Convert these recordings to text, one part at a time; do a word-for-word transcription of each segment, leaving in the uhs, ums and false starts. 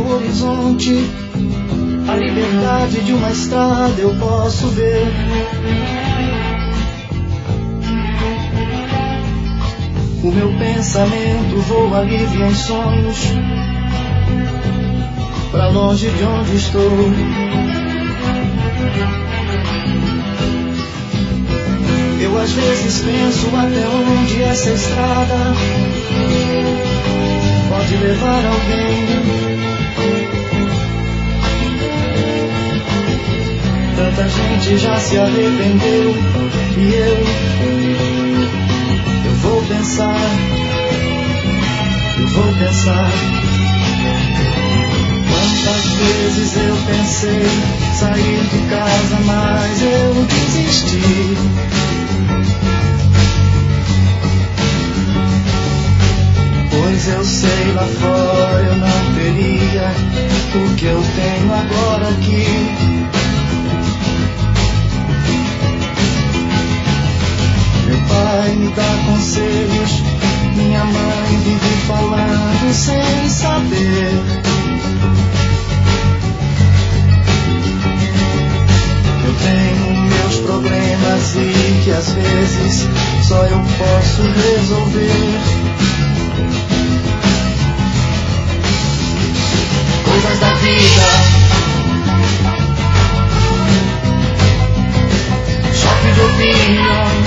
ao horizonte, a liberdade de uma estrada eu posso ver. O meu pensamento voa livre em sonhos, pra longe de onde estou. Eu às vezes penso até onde essa estrada pode levar alguém. Tanta gente já se arrependeu e eu, eu vou pensar, eu vou pensar. Quantas vezes eu pensei sair de casa, mas eu desisti. Pois eu sei, lá fora eu não teria o que eu tenho agora aqui. Meu pai me dá conselhos, minha mãe vive falando sem saber. Eu tenho meus problemas e que às vezes só eu posso resolver. Coisas da vida, choque de opiniões.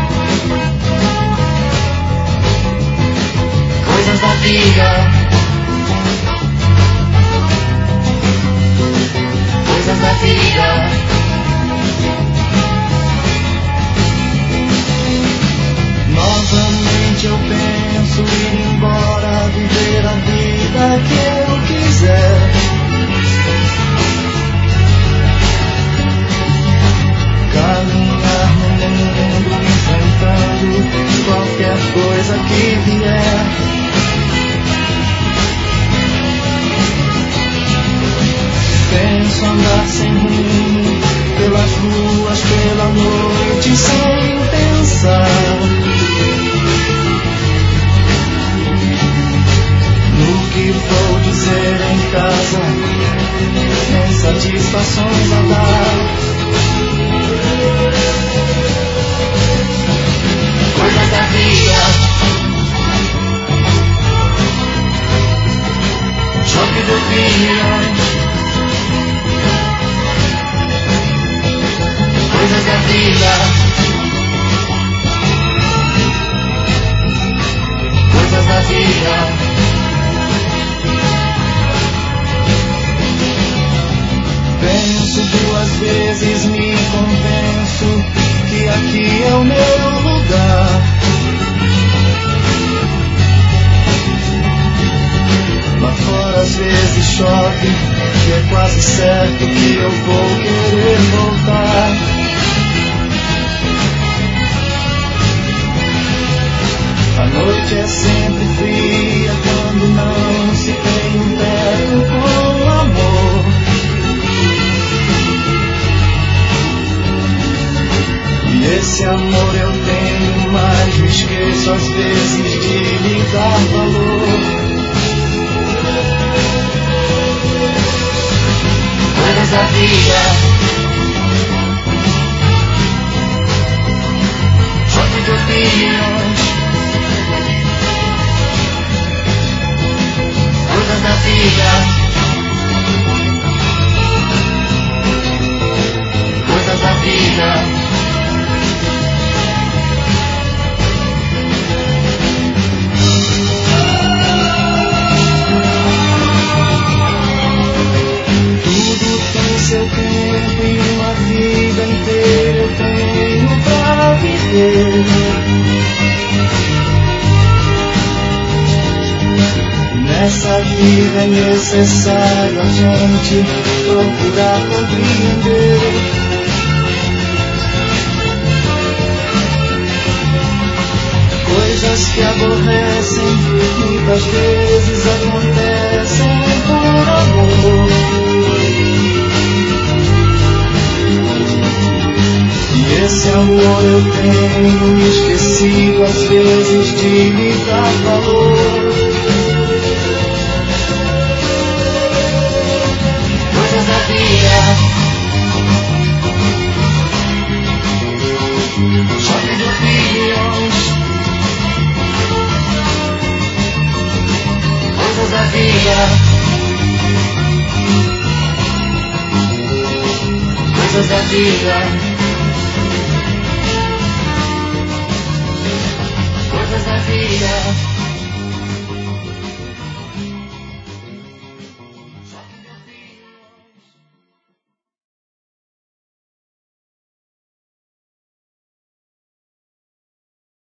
Coisas da vida, coisas da vida. Novamente eu penso ir embora, viver a vida que eu quiser. Caminhar no mundo enfrentando qualquer coisa que vier. Penso andar sem rumo pelas ruas, pela noite sem pensar no que vou dizer em casa, sem satisfações a dar. Coisas da vida, choque de opiniões. Coisas da vida, coisas da vida. Penso duas vezes, me convenço que aqui é o meu lugar. Lá fora às vezes chove e é quase certo que eu vou querer voltar. A noite é sempre fria quando não se tem um teto com amor. E esse amor eu tenho, mas me esqueço às vezes de lhe dar valor. Coisas da vida, choque de opiniões. Coisas da vida, coisas da vida. Tudo tem seu tempo e uma vida inteira eu tenho pra viver. Nessa vida é necessário a gente procurar compreender. Coisas que aborrecem muitas vezes acontecem por amor. E esse amor eu tenho me esquecido às vezes de lhe dar valor. cada dia.